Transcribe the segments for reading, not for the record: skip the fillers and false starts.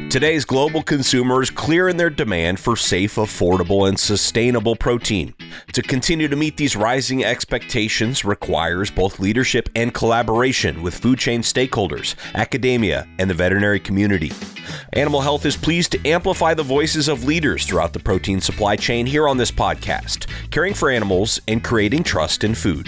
Today's global consumers clear in their demand for safe, affordable, and sustainable protein. To continue to meet these rising expectations requires both leadership and collaboration with food chain stakeholders, academia, and the veterinary community. Animal Health is pleased to amplify the voices of leaders throughout the protein supply chain here on this podcast, caring for animals and creating trust in food.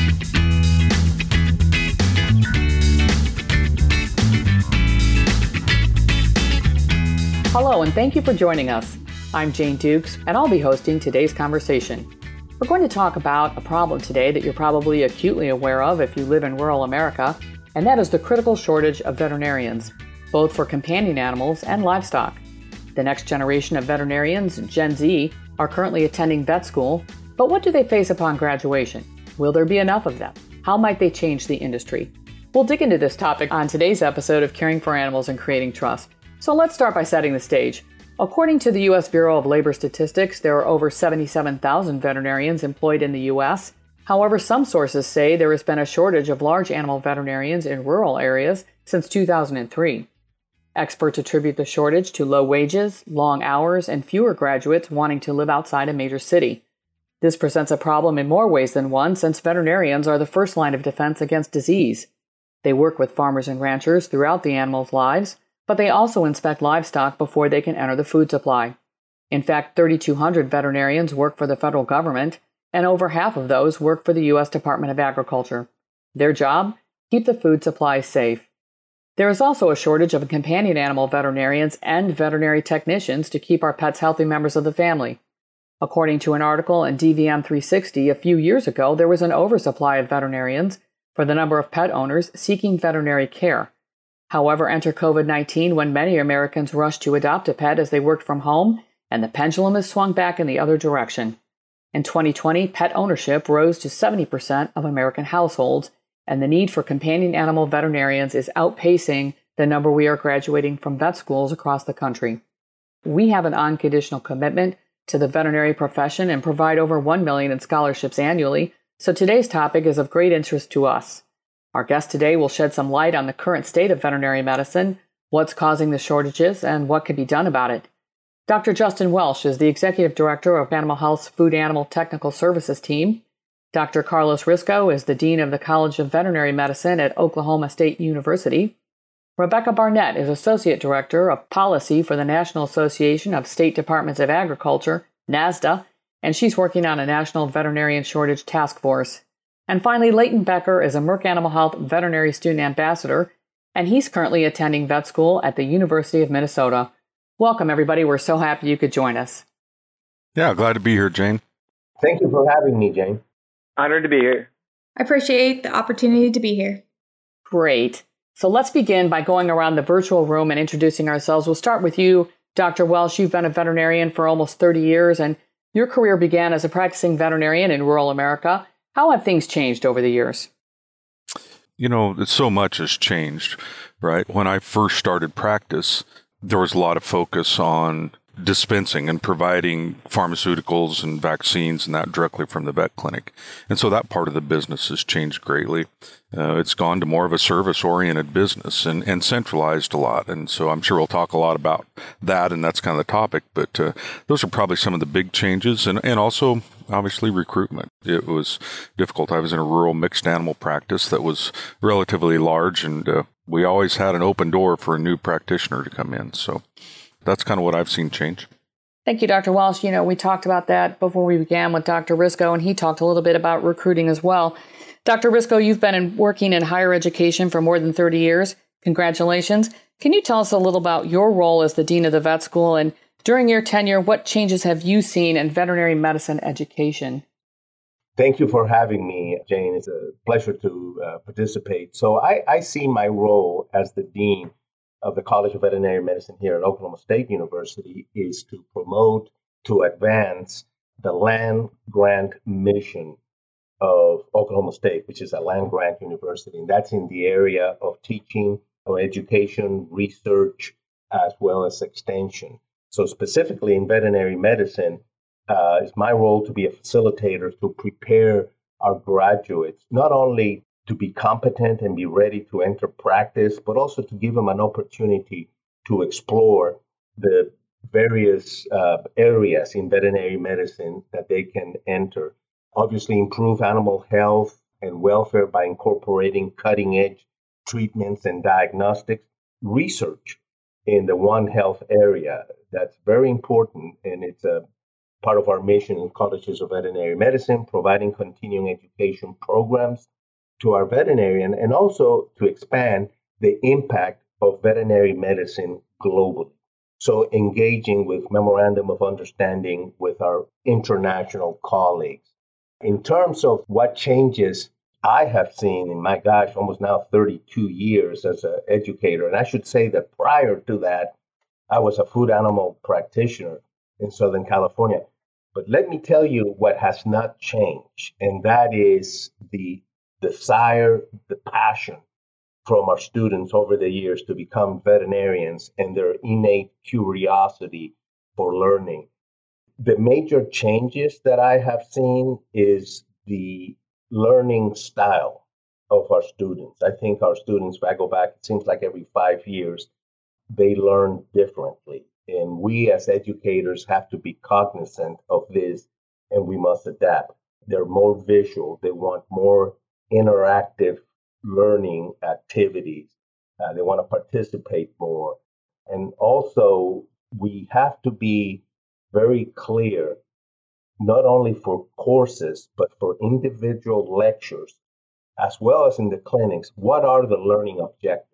Hello, and thank you for joining us. I'm Jane Dukes, and I'll be hosting today's conversation. We're going to talk about a problem today that you're probably acutely aware of if you live in rural America, and that is the critical shortage of veterinarians, both for companion animals and livestock. The next generation of veterinarians, Gen Z, are currently attending vet school, but what do they face upon graduation? Will there be enough of them? How might they change the industry? We'll dig into this topic on today's episode of Caring for Animals and Creating Trust. So let's start by setting the stage. According to the U.S. Bureau of Labor Statistics, there are over 77,000 veterinarians employed in the U.S. However, some sources say there has been a shortage of large animal veterinarians in rural areas since 2003. Experts attribute the shortage to low wages, long hours, and fewer graduates wanting to live outside a major city. This presents a problem in more ways than one, since veterinarians are the first line of defense against disease. They work with farmers and ranchers throughout the animals' lives, but they also inspect livestock before they can enter the food supply. In fact, 3,200 veterinarians work for the federal government, and over half of those work for the U.S. Department of Agriculture. Their job? Keep the food supply safe. There is also a shortage of companion animal veterinarians and veterinary technicians to keep our pets healthy members of the family. According to an article in DVM 360 a few years ago, there was an oversupply of veterinarians for the number of pet owners seeking veterinary care. However, enter COVID-19 when many Americans rushed to adopt a pet as they worked from home, and the pendulum has swung back in the other direction. In 2020, pet ownership rose to 70% of American households, and the need for companion animal veterinarians is outpacing the number we are graduating from vet schools across the country. We have an unconditional commitment to the veterinary profession and provide over $1 million in scholarships annually, so today's topic is of great interest to us. Our guest today will shed some light on the current state of veterinary medicine, what's causing the shortages, and what can be done about it. Dr. Justin Welsh is the Executive Director of Animal Health's Food Animal Technical Services team. Dr. Carlos Risco is the Dean of the College of Veterinary Medicine at Oklahoma State University. Rebecca Barnett is Associate Director of Policy for the National Association of State Departments of Agriculture, NASDA, and she's working on a national veterinarian shortage task force. And finally, Leighton Becker is a Merck Animal Health Veterinary Student Ambassador, and he's currently attending vet school at the University of Minnesota. Welcome, everybody. We're so happy you could join us. Yeah, glad to be here, Jane. Thank you for having me, Jane. Honored to be here. I appreciate the opportunity to be here. Great. So let's begin by going around the virtual room and introducing ourselves. We'll start with you, Dr. Welsh. You've been a veterinarian for almost 30 years, and your career began as a practicing veterinarian in rural America. How have things changed over the years? You know, so much has changed, right? When I first started practice, there was a lot of focus on dispensing and providing pharmaceuticals and vaccines and that directly from the vet clinic. And so that part of the business has changed greatly. It's gone to more of a service-oriented business and centralized a lot. And so I'm sure we'll talk a lot about that, and that's kind of the topic. But those are probably some of the big changes. And also, obviously, recruitment. It was difficult. I was in a rural mixed animal practice that was relatively large, and we always had an open door for a new practitioner to come in. So that's kind of what I've seen change. Thank you, Dr. Welsh. You know, we talked about that before we began with Dr. Risco, and he talked a little bit about recruiting as well. Dr. Risco, you've been working in higher education for more than 30 years. Congratulations. Can you tell us a little about your role as the Dean of the Vet School, and during your tenure, what changes have you seen in veterinary medicine education? Thank you for having me, Jane. It's a pleasure to participate. So I see my role as the Dean of the College of Veterinary Medicine here at Oklahoma State University is to promote, to advance the land grant mission of Oklahoma State, which is a land grant university. And that's in the area of teaching, or education, research, as well as extension. So specifically in veterinary medicine, it's my role to be a facilitator to prepare our graduates, not only to be competent and be ready to enter practice, but also to give them an opportunity to explore the various areas in veterinary medicine that they can enter. Obviously, improve animal health and welfare by incorporating cutting-edge treatments and diagnostics. Research in the One Health area, that's very important, and it's a part of our mission in colleges of veterinary medicine, providing continuing education programs to our veterinarian, and also to expand the impact of veterinary medicine globally. So engaging with memorandum of understanding with our international colleagues. In terms of what changes I have seen in my almost now 32 years as an educator, and I should say that prior to that, I was a food animal practitioner in Southern California. But let me tell you what has not changed, and that is the desire, the passion from our students over the years to become veterinarians and their innate curiosity for learning. The major changes that I have seen is the learning style of our students. I think our students, if I go back, it seems like every 5 years, they learn differently. And we as educators have to be cognizant of this, and we must adapt. They're more visual. They want more interactive learning activities. They want to participate more. And also, we have to be very clear, not only for courses, but for individual lectures, as well as in the clinics, what are the learning objectives?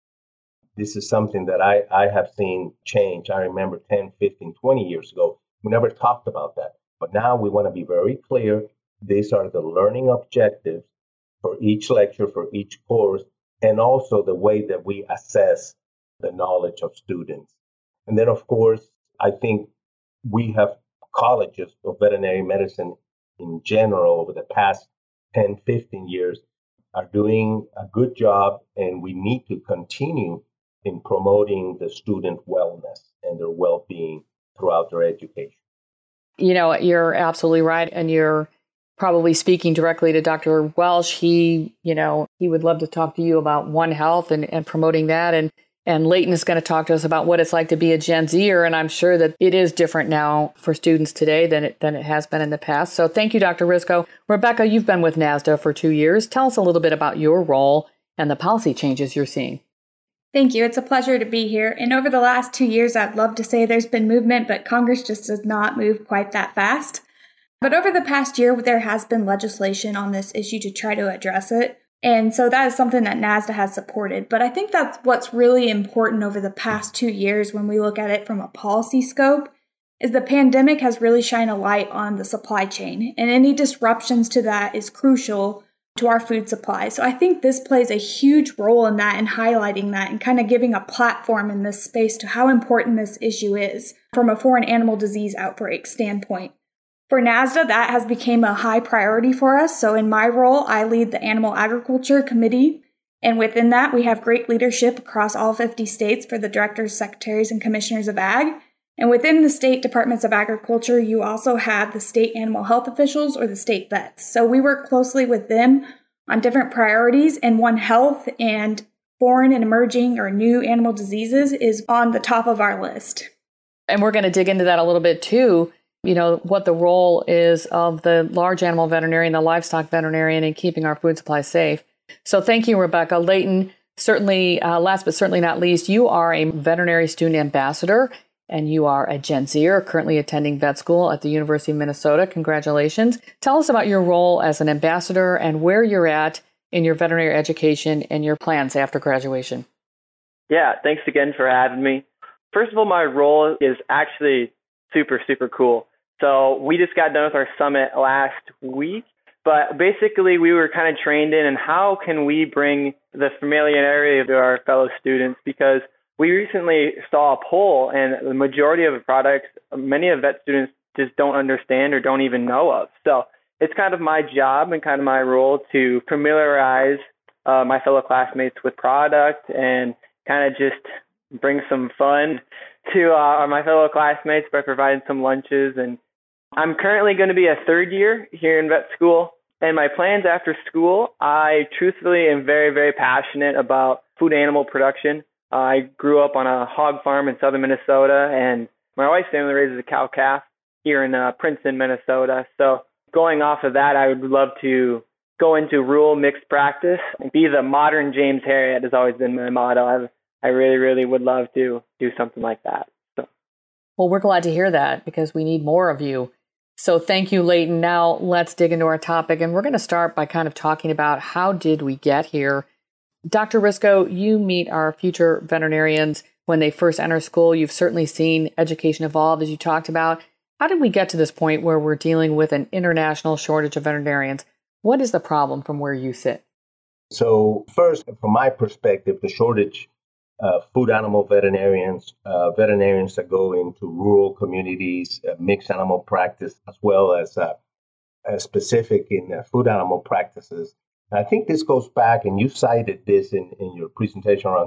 This is something that I have seen change. I remember 10, 15, 20 years ago, we never talked about that. But now we want to be very clear. These are the learning objectives for each lecture, for each course, and also the way that we assess the knowledge of students. And then, of course, I think we have colleges of veterinary medicine in general over the past 10, 15 years are doing a good job, and we need to continue in promoting the student wellness and their well-being throughout their education. You know, you're absolutely right. And you're probably speaking directly to Dr. Welsh. He would love to talk to you about One Health and promoting that. And Leighton is going to talk to us about what it's like to be a Gen Zer. And I'm sure that it is different now for students today than it has been in the past. So thank you, Dr. Risco. Rebecca, you've been with NASDA for 2 years. Tell us a little bit about your role and the policy changes you're seeing. Thank you. It's a pleasure to be here. And over the last 2 years, I'd love to say there's been movement, but Congress just does not move quite that fast. But over the past year, there has been legislation on this issue to try to address it. And so that is something that NASDA has supported. But I think that's what's really important over the past 2 years when we look at it from a policy scope, is the pandemic has really shined a light on the supply chain. And any disruptions to that is crucial to our food supply. So I think this plays a huge role in that and highlighting that and kind of giving a platform in this space to how important this issue is from a foreign animal disease outbreak standpoint. For NASDA, that has become a high priority for us. So in my role, I lead the Animal Agriculture Committee. And within that, we have great leadership across all 50 states for the directors, secretaries, and commissioners of ag. And within the state departments of agriculture, you also have the state animal health officials or the state vets. So we work closely with them on different priorities, and One Health and foreign and emerging or new animal diseases is on the top of our list. And we're going to dig into that a little bit too, you know, what the role is of the large animal veterinarian, the livestock veterinarian in keeping our food supply safe. So thank you, Rebecca. Leighton, certainly, last but certainly not least, you are a veterinary student ambassador. And you are a Gen Zer, currently attending vet school at the University of Minnesota. Congratulations. Tell us about your role as an ambassador and where you're at in your veterinary education and your plans after graduation. Yeah, thanks again for having me. First of all, my role is actually super, super cool. So we just got done with our summit last week, but basically we were kind of trained in how can we bring the familiarity to our fellow students, because we recently saw a poll, and the majority of the products, many of vet students just don't understand or don't even know of. So it's kind of my job and kind of my role to familiarize my fellow classmates with product and kind of just bring some fun to my fellow classmates by providing some lunches. And I'm currently going to be a third year here in vet school. And my plans after school, I truthfully am very, very passionate about food animal production. I grew up on a hog farm in southern Minnesota, and my wife's family raises a cow-calf here in Princeton, Minnesota. So going off of that, I would love to go into rural mixed practice and be the modern James Herriot has always been my motto. I really, really would love to do something like that. So. Well, we're glad to hear that because we need more of you. So thank you, Leighton. Now let's dig into our topic, and we're going to start by kind of talking about how did we get here. Dr. Risko, you meet our future veterinarians when they first enter school. You've certainly seen education evolve, as you talked about. How did we get to this point where we're dealing with an international shortage of veterinarians? What is the problem from where you sit? So first, from my perspective, the shortage of food animal veterinarians, veterinarians that go into rural communities, mixed animal practice, as well as specific in food animal practices. And I think this goes back, and you cited this in your presentation, around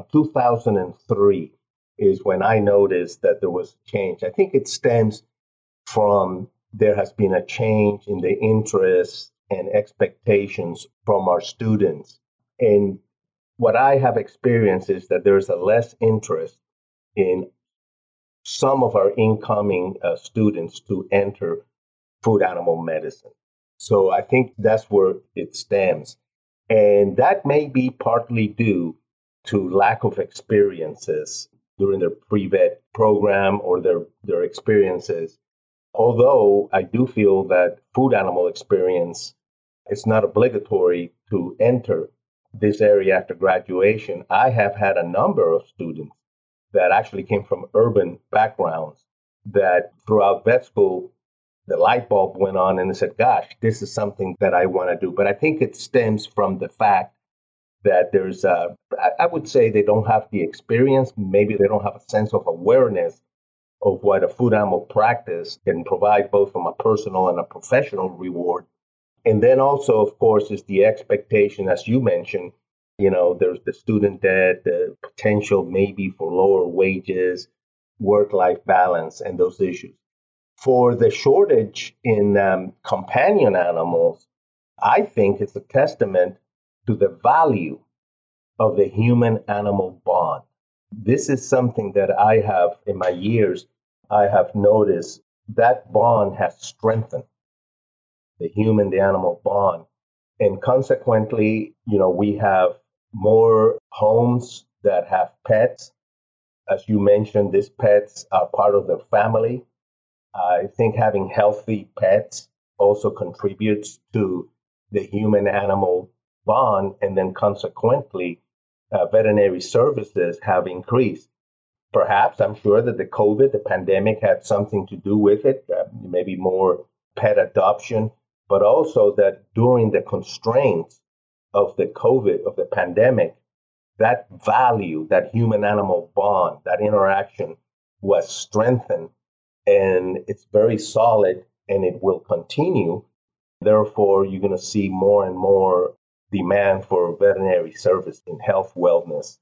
2003 is when I noticed that there was change. I think it stems from there has been a change in the interests and expectations from our students. And what I have experienced is that there's a less interest in some of our incoming students to enter food animal medicine. So I think that's where it stems. And that may be partly due to lack of experiences during their pre-vet program or their experiences. Although I do feel that food animal experience is not obligatory to enter this area after graduation, I have had a number of students that actually came from urban backgrounds that throughout vet school, the light bulb went on and they said, gosh, this is something that I want to do. But I think it stems from the fact that there's I would say they don't have the experience. Maybe they don't have a sense of awareness of what a food animal practice can provide, both from a personal and a professional reward. And then also, of course, is the expectation, as you mentioned, there's the student debt, the potential maybe for lower wages, work-life balance, and those issues. For the shortage in companion animals, I think it's a testament to the value of the human-animal bond. This is something that I have, in my years, I have noticed that bond has strengthened, the human-animal bond. And consequently, we have more homes that have pets. As you mentioned, these pets are part of their family. I think having healthy pets also contributes to the human-animal bond, and then consequently, veterinary services have increased. Perhaps, I'm sure that the pandemic had something to do with it, maybe more pet adoption, but also that during the constraints of the pandemic, that value, that human-animal bond, that interaction was strengthened, and it's very solid, and it will continue. Therefore, you're going to see more and more demand for veterinary service in health wellness.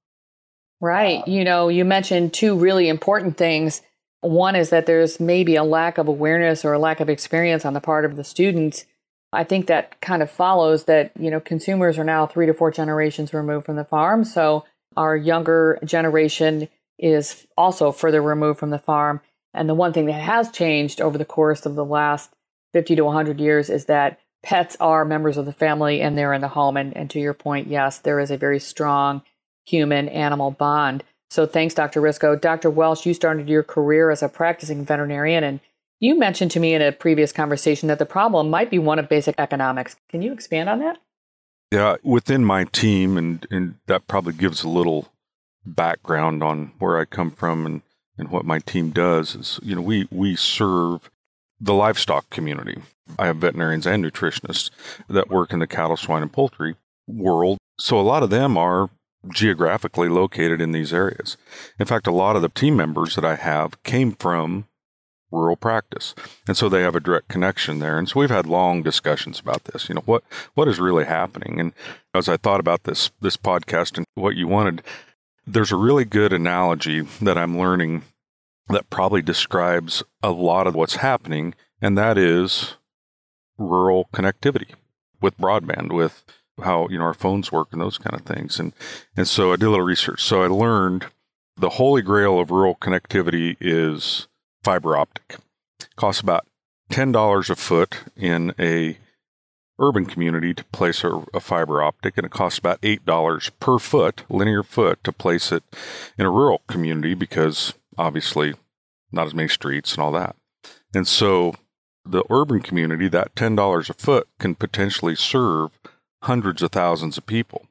Right. You mentioned two really important things. One is that there's maybe a lack of awareness or a lack of experience on the part of the students. I think that kind of follows that, consumers are now 3 to 4 generations removed from the farm. So our younger generation is also further removed from the farm. And the one thing that has changed over the course of the last 50 to 100 years is that pets are members of the family and they're in the home. And to your point, yes, there is a very strong human-animal bond. So thanks, Dr. Risko. Dr. Welsh, you started your career as a practicing veterinarian, and you mentioned to me in a previous conversation that the problem might be one of basic economics. Can you expand on that? Yeah, within my team, and that probably gives a little background on where I come from and what my team does is, we serve the livestock community. I have veterinarians and nutritionists that work in the cattle, swine, and poultry world. So a lot of them are geographically located in these areas. In fact, a lot of the team members that I have came from rural practice. And so they have a direct connection there. And so we've had long discussions about this, what is really happening. And as I thought about this podcast and what you wanted, there's a really good analogy that I'm learning that probably describes a lot of what's happening. And that is rural connectivity with broadband, with how, our phones work and those kind of things. And so I did a little research. So I learned the holy grail of rural connectivity is fiber optic. It costs about $10 a foot in a urban community to place a fiber optic, and it costs about $8 per foot, linear foot, to place it in a rural community because obviously not as many streets and all that. And so the urban community, that $10 a foot can potentially serve hundreds of thousands of people.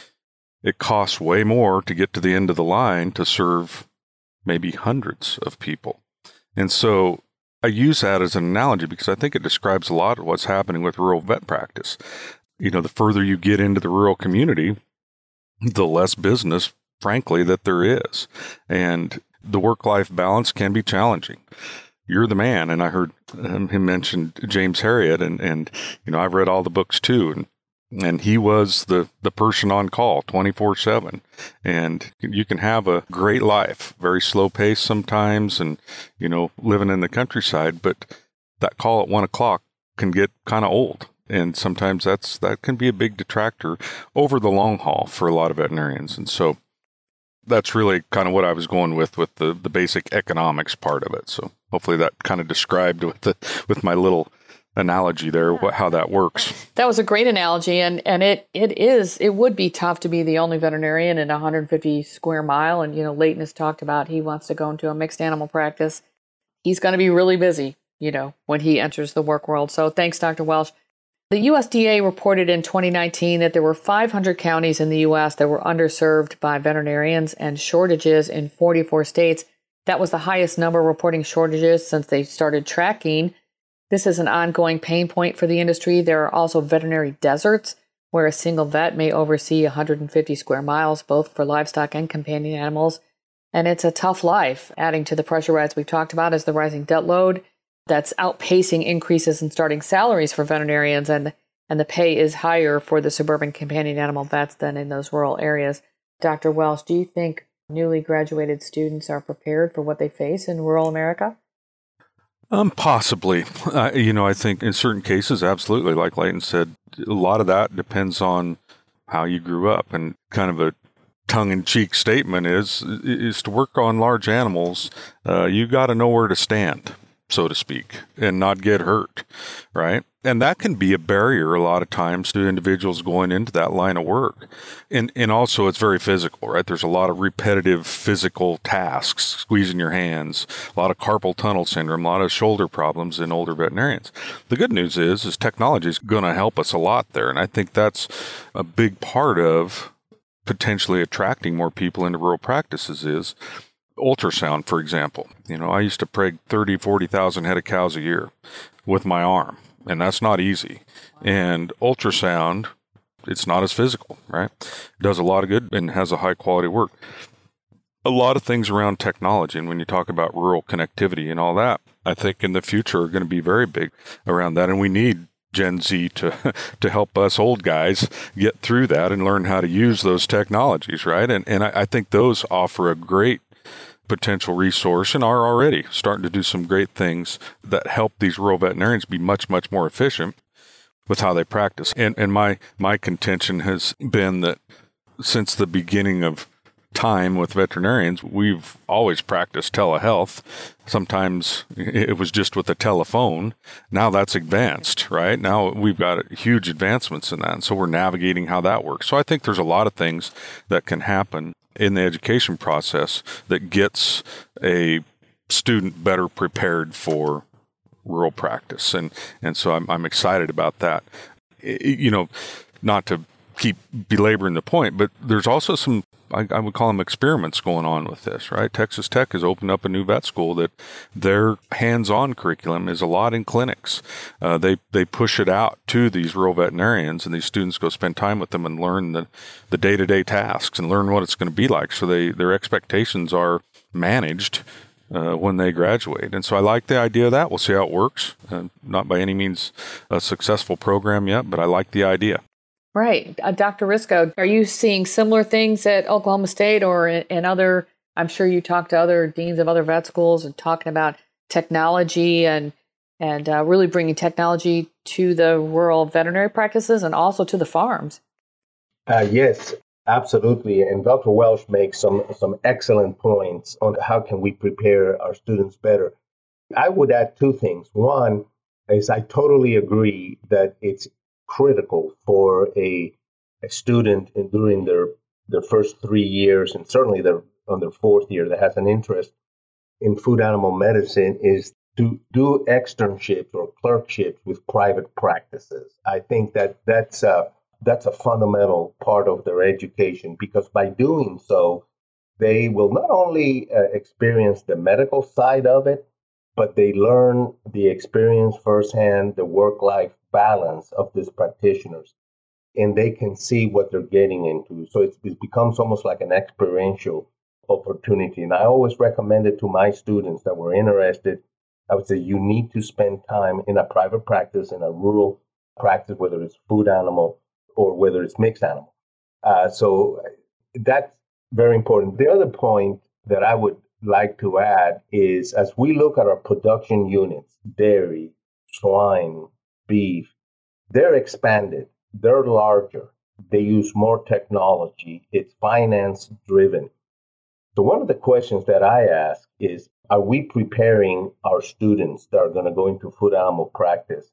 It costs way more to get to the end of the line to serve maybe hundreds of people. And so I use that as an analogy because I think it describes a lot of what's happening with rural vet practice. The further you get into the rural community, the less business, frankly, that there is. And the work-life balance can be challenging. You're the man. And I heard him mention James Herriot, and I've read all the books too. And he was the person on call 24/7. And you can have a great life, very slow pace sometimes, and, living in the countryside. But that call at 1 o'clock can get kind of old. And sometimes that can be a big detractor over the long haul for a lot of veterinarians. And so that's really kind of what I was going with the basic economics part of it. So hopefully that kind of described with my little analogy there, how that works. That was a great analogy, and it would be tough to be the only veterinarian in 150 square mile. And Leighton has talked about he wants to go into a mixed animal practice. He's going to be really busy, when he enters the work world. So thanks, Dr. Welsh. The USDA reported in 2019 that there were 500 counties in the U.S. that were underserved by veterinarians and shortages in 44 states. That was the highest number reporting shortages since they started tracking. This is an ongoing pain point for the industry. There are also veterinary deserts where a single vet may oversee 150 square miles, both for livestock and companion animals. And it's a tough life. Adding to the pressure, as we've talked about, is the rising debt load that's outpacing increases in starting salaries for veterinarians, and the pay is higher for the suburban companion animal vets than in those rural areas. Dr. Welsh, do you think newly graduated students are prepared for what they face in rural America? Possibly. I think in certain cases, absolutely. Like Leighton said, a lot of that depends on how you grew up. And kind of a tongue-in-cheek statement is to work on large animals, you got to know where to stand, so to speak, and not get hurt, right? And that can be a barrier a lot of times to individuals going into that line of work. And also it's very physical, right? There's a lot of repetitive physical tasks, squeezing your hands, a lot of carpal tunnel syndrome, a lot of shoulder problems in older veterinarians. The good news is technology is going to help us a lot there. And I think that's a big part of potentially attracting more people into rural practices is ultrasound, for example. I used to preg 30, 40,000 head of cows a year with my arm. And that's not easy. And ultrasound, it's not as physical, right? It does a lot of good and has a high quality work. A lot of things around technology, and when you talk about rural connectivity and all that, I think in the future are going to be very big around that. And we need Gen Z to help us old guys get through that and learn how to use those technologies, right? And I think those offer a great potential resource and are already starting to do some great things that help these rural veterinarians be much, much more efficient with how they practice. And my contention has been that since the beginning of time with veterinarians, we've always practiced telehealth. Sometimes it was just with a telephone. Now that's advanced, right? Now we've got huge advancements in that. And so we're navigating how that works. So I think there's a lot of things that can happen in the education process that gets a student better prepared for rural practice. And so I'm excited about that. Not to keep belaboring the point, but there's also some, I would call them experiments going on with this, right? Texas Tech has opened up a new vet school that their hands-on curriculum is a lot in clinics. They push it out to these rural veterinarians, and these students go spend time with them and learn the day-to-day tasks and learn what it's going to be like. So their expectations are managed when they graduate. And so I like the idea of that. We'll see how it works. Not by any means a successful program yet, but I like the idea. Right. Dr. Risco, are you seeing similar things at Oklahoma State or in other, I'm sure you talk to other deans of other vet schools and talking about technology and really bringing technology to the rural veterinary practices and also to the farms? Yes. Absolutely. And Dr. Welsh makes some excellent points on how can we prepare our students better. I would add two things. One is I totally agree that it's critical for a student during their first 3 years, and certainly on their fourth year, that has an interest in food animal medicine, is to do externships or clerkships with private practices. I think that's a fundamental part of their education, because by doing so, they will not only experience the medical side of it, but they learn the experience firsthand, the work-life balance of these practitioners, and they can see what they're getting into. So it becomes almost like an experiential opportunity. And I always recommend it to my students that were interested. I would say you need to spend time in a private practice, in a rural practice, whether it's food animal or whether it's mixed animal. So that's very important. The other point that I would like to add is, as we look at our production units, dairy, swine, beef, they're expanded, they're larger, they use more technology, it's finance driven. So one of the questions that I ask is, are we preparing our students that are going to go into food animal practice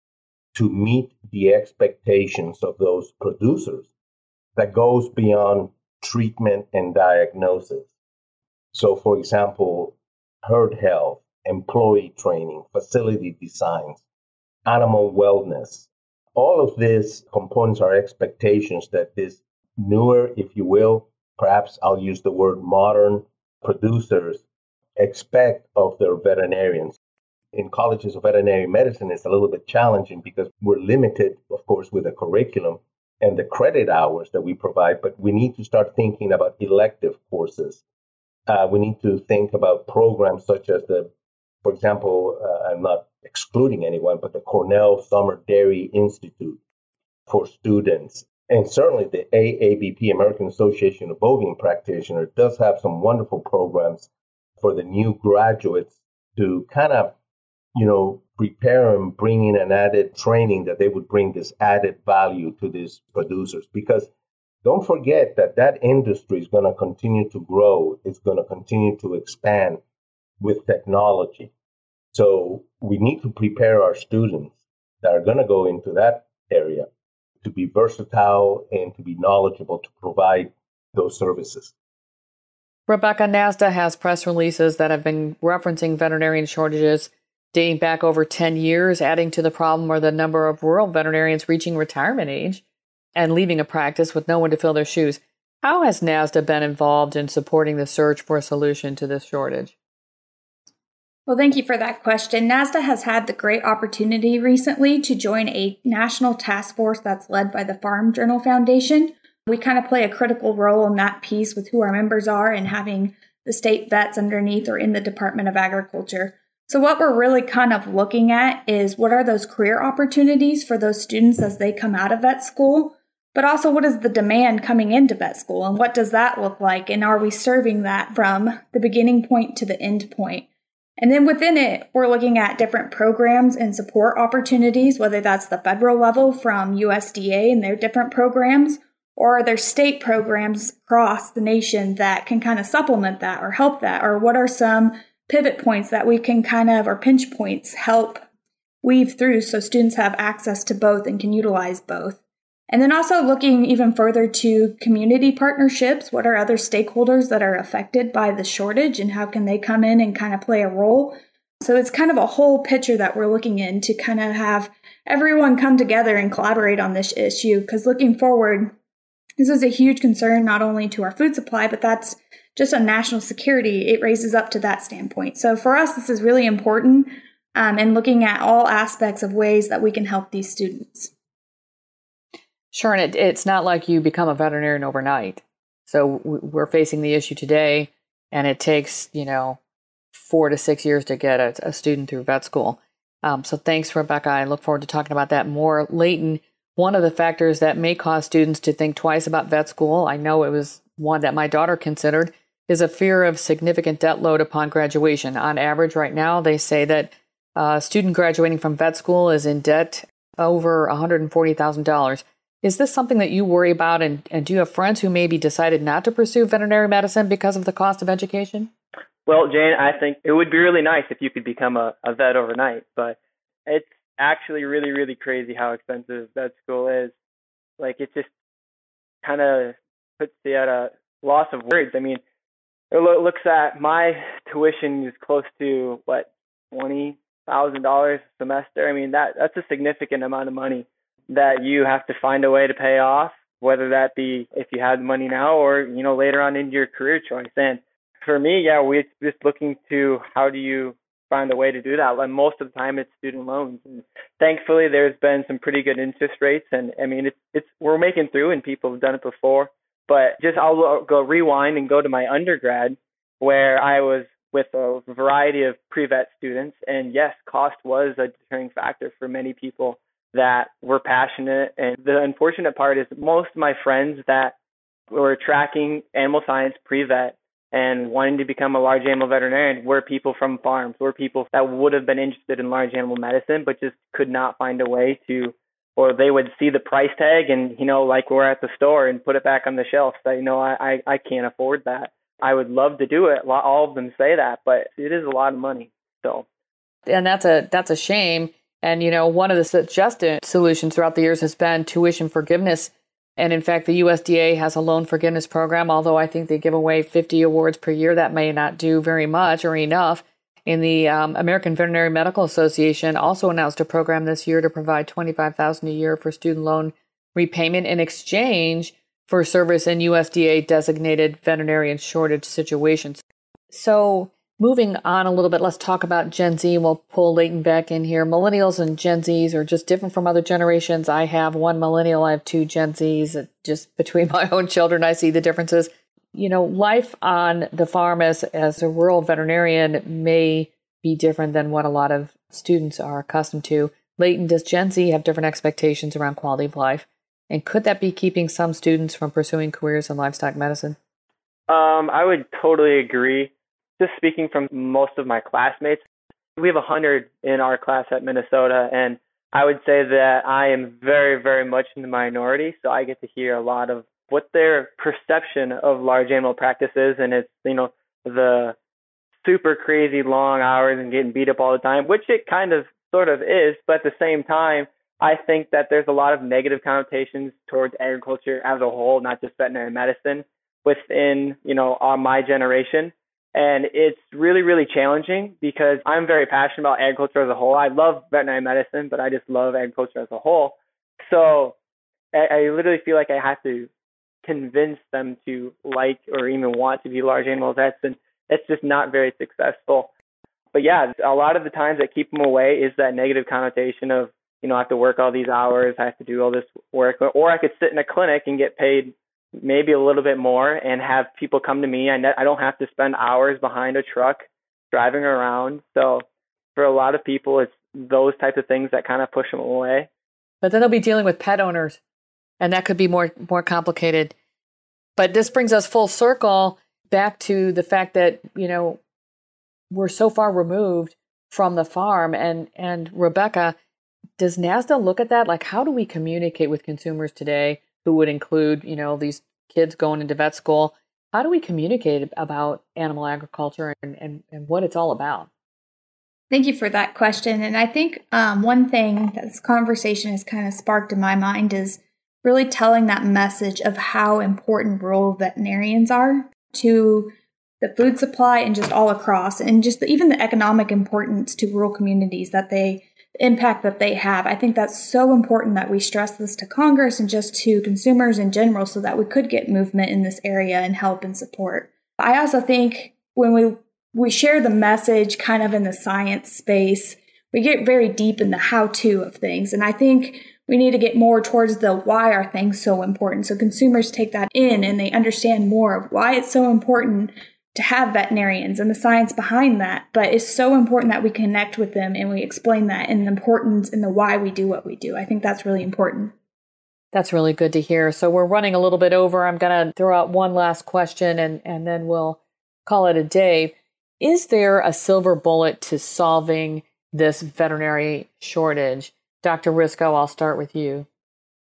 to meet the expectations of those producers that goes beyond treatment and diagnosis? So, for example, herd health, employee training, facility designs, animal wellness, all of these components are expectations that this newer, if you will, perhaps I'll use the word modern producers expect of their veterinarians. In colleges of veterinary medicine, it's a little bit challenging because we're limited, of course, with the curriculum and the credit hours that we provide, but we need to start thinking about elective courses. We need to think about programs such as for example, I'm not excluding anyone, but the Cornell Summer Dairy Institute for students. And certainly the AABP, American Association of Bovine Practitioners, does have some wonderful programs for the new graduates to kind of, prepare and bring in an added training that they would bring this added value to these producers. Because don't forget that industry is going to continue to grow. It's going to continue to expand with technology. So we need to prepare our students that are going to go into that area to be versatile and to be knowledgeable to provide those services. Rebecca, NASDA has press releases that have been referencing veterinarian shortages dating back over 10 years, adding to the problem are the number of rural veterinarians reaching retirement age and leaving a practice with no one to fill their shoes. How has NASDA been involved in supporting the search for a solution to this shortage? Well, thank you for that question. NASDA has had the great opportunity recently to join a national task force that's led by the Farm Journal Foundation. We kind of play a critical role in that piece with who our members are and having the state vets underneath or in the Department of Agriculture. So what we're really kind of looking at is what are those career opportunities for those students as they come out of vet school, but also what is the demand coming into vet school and what does that look like? And are we serving that from the beginning point to the end point? And then within it, we're looking at different programs and support opportunities, whether that's the federal level from USDA and their different programs, or are there state programs across the nation that can kind of supplement that or help that? Or what are some pivot points that we can or pinch points help weave through so students have access to both and can utilize both? And then also looking even further to community partnerships. What are other stakeholders that are affected by the shortage and how can they come in and kind of play a role? So it's kind of a whole picture that we're looking in to kind of have everyone come together and collaborate on this issue, because looking forward, this is a huge concern not only to our food supply, but that's just on national security. It raises up to that standpoint. So for us, this is really important and looking at all aspects of ways that we can help these students. Sure, and it's not like you become a veterinarian overnight. So we're facing the issue today, and it takes, 4 to 6 years to get a student through vet school. So thanks, Rebecca. I look forward to talking about that more. Leighton, one of the factors that may cause students to think twice about vet school, I know it was one that my daughter considered, is a fear of significant debt load upon graduation. On average, right now, they say that a student graduating from vet school is in debt over $140,000. Is this something that you worry about? And do you have friends who maybe decided not to pursue veterinary medicine because of the cost of education? Well, Jane, I think it would be really nice if you could become a vet overnight, but it's actually really, really crazy how expensive vet school is. Like, it just kind of puts you at a loss of words. I mean, it looks at my tuition is close to, $20,000 a semester. I mean, that's a significant amount of money that you have to find a way to pay off, whether that be if you have the money now or, later on in your career choice. And for me, we're just looking to how do you find a way to do that. And most of the time it's student loans. And thankfully there's been some pretty good interest rates. And I mean, we're making through and people have done it before, but I'll go rewind and go to my undergrad where I was with a variety of pre-vet students. And yes, cost was a deterring factor for many people that were passionate. And the unfortunate part is most of my friends that were tracking animal science pre-vet and wanting to become a large animal veterinarian were people from farms, were people that would have been interested in large animal medicine, but just could not find a way to, or they would see the price tag and, like we're at the store and put it back on the shelf. So, I can't afford that. I would love to do it. All of them say that, but it is a lot of money. So, and that's a shame. And, one of the suggested solutions throughout the years has been tuition forgiveness. And in fact, the USDA has a loan forgiveness program, although I think they give away 50 awards per year. That may not do very much or enough. And the American Veterinary Medical Association also announced a program this year to provide $25,000 a year for student loan repayment in exchange for service in USDA designated veterinarian shortage situations. So moving on a little bit, let's talk about Gen Z. We'll pull Leighton back in here. Millennials and Gen Zs are just different from other generations. I have one millennial, I have two Gen Zs. Just between my own children, I see the differences. Life on the farm as a rural veterinarian may be different than what a lot of students are accustomed to. Leighton, does Gen Z have different expectations around quality of life? And could that be keeping some students from pursuing careers in livestock medicine? I would totally agree. Just speaking from most of my classmates, we have 100 in our class at Minnesota, and I would say that I am very, very much in the minority, so I get to hear a lot of what their perception of large animal practice is, and it's, the super crazy long hours and getting beat up all the time, which it kind of sort of is, but at the same time, I think that there's a lot of negative connotations towards agriculture as a whole, not just veterinary medicine, within, my generation. And it's really, really challenging because I'm very passionate about agriculture as a whole. I love veterinary medicine, but I just love agriculture as a whole. So I literally feel like I have to convince them to like or even want to be large animal vets, and it's just not very successful. But yeah, a lot of the times that keep them away is that negative connotation of, I have to work all these hours, I have to do all this work, or I could sit in a clinic and get paid maybe a little bit more and have people come to me. I don't have to spend hours behind a truck driving around. So for a lot of people, it's those types of things that kind of push them away. But then they'll be dealing with pet owners, and that could be more complicated. But this brings us full circle back to the fact that, we're so far removed from the farm. And Rebecca, does NASDA look at that? Like, how do we communicate with consumers today, who would include, these kids going into vet school? How do we communicate about animal agriculture and what it's all about? Thank you for that question. And I think one thing that this conversation has kind of sparked in my mind is really telling that message of how important rural veterinarians are to the food supply and just all across, and just even the economic importance to rural communities that the impact that they have. I think that's so important that we stress this to Congress and just to consumers in general so that we could get movement in this area and help and support. I also think when we share the message kind of in the science space, we get very deep in the how-to of things. And I think we need to get more towards the why are things so important, so consumers take that in and they understand more of why it's so important to have veterinarians and the science behind that. But it's so important that we connect with them and we explain that and the importance and the why we do what we do. I think that's really important. That's really good to hear. So we're running a little bit over. I'm going to throw out one last question and then we'll call it a day. Is there a silver bullet to solving this veterinary shortage? Dr. Risko, I'll start with you.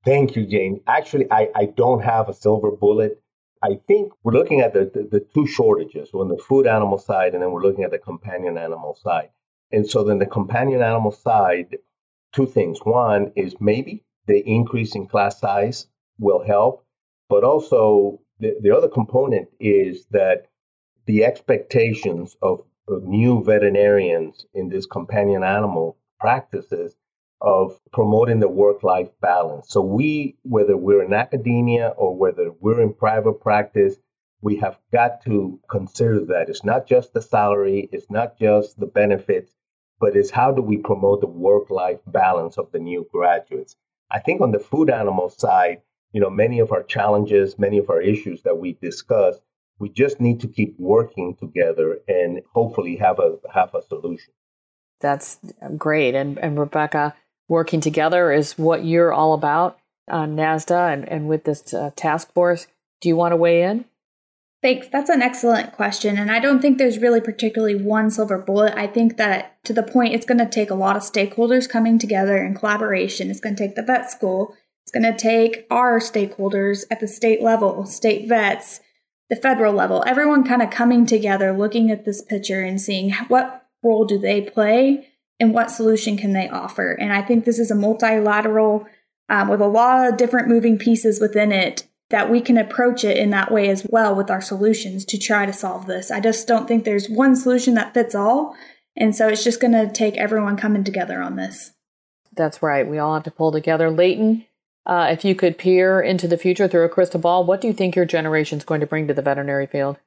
Thank you, Jane. Actually, I don't have a silver bullet. I think we're looking at the two shortages on the food animal side, and then we're looking at the companion animal side. And so then the companion animal side, two things. One is maybe the increase in class size will help, but also the other component is that the expectations of new veterinarians in this companion animal practices of promoting the work-life balance. So whether we're in academia or whether we're in private practice, we have got to consider that. It's not just the salary, it's not just the benefits, but it's how do we promote the work-life balance of the new graduates. I think on the food animal side, many of our challenges, many of our issues that we discussed, we just need to keep working together and hopefully have a solution. That's great. And Rebecca, working together is what you're all about on NASDA and with this task force. Do you want to weigh in? Thanks. That's an excellent question. And I don't think there's really particularly one silver bullet. I think that to the point, it's going to take a lot of stakeholders coming together in collaboration. It's going to take the vet school. It's going to take our stakeholders at the state level, state vets, the federal level, everyone kind of coming together, looking at this picture and seeing what role do they play and what solution can they offer. And I think this is a multilateral with a lot of different moving pieces within it that we can approach it in that way as well with our solutions to try to solve this. I just don't think there's one solution that fits all. And so it's just going to take everyone coming together on this. That's right. We all have to pull together. Leighton, if you could peer into the future through a crystal ball, what do you think your generation is going to bring to the veterinary field?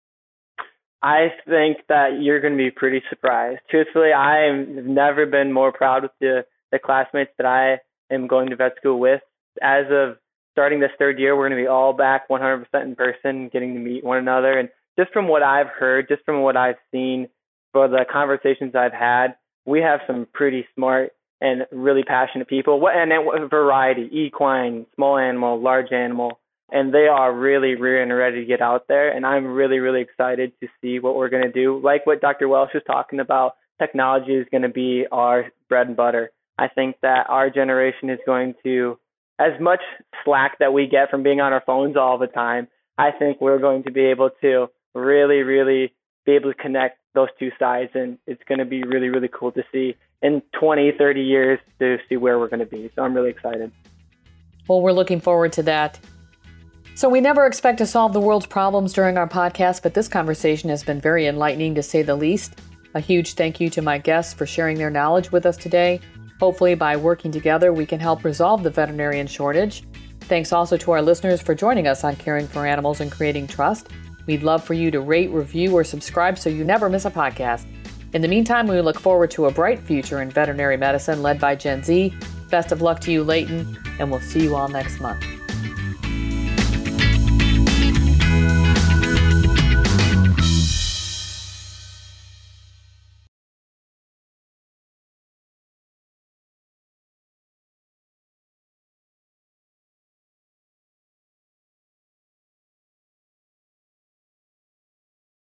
I think that you're going to be pretty surprised. Truthfully, I've never been more proud with the classmates that I am going to vet school with. As of starting this third year, we're going to be all back 100% in person, getting to meet one another. And just from what I've heard, just from what I've seen, for the conversations I've had, we have some pretty smart and really passionate people. And a variety, equine, small animal, large animal. And they are really, really ready to get out there. And I'm really, really excited to see what we're going to do. Like what Dr. Welsh was talking about, technology is going to be our bread and butter. I think that our generation is going to, as much slack that we get from being on our phones all the time, I think we're going to be able to really, really be able to connect those two sides. And it's going to be really, really cool to see in 20, 30 years to see where we're going to be. So I'm really excited. Well, we're looking forward to that. So we never expect to solve the world's problems during our podcast, but this conversation has been very enlightening to say the least. A huge thank you to my guests for sharing their knowledge with us today. Hopefully, by working together, we can help resolve the veterinarian shortage. Thanks also to our listeners for joining us on Caring for Animals and Creating Trust. We'd love for you to rate, review, or subscribe so you never miss a podcast. In the meantime, we look forward to a bright future in veterinary medicine led by Gen Z. Best of luck to you, Leighton, and we'll see you all next month.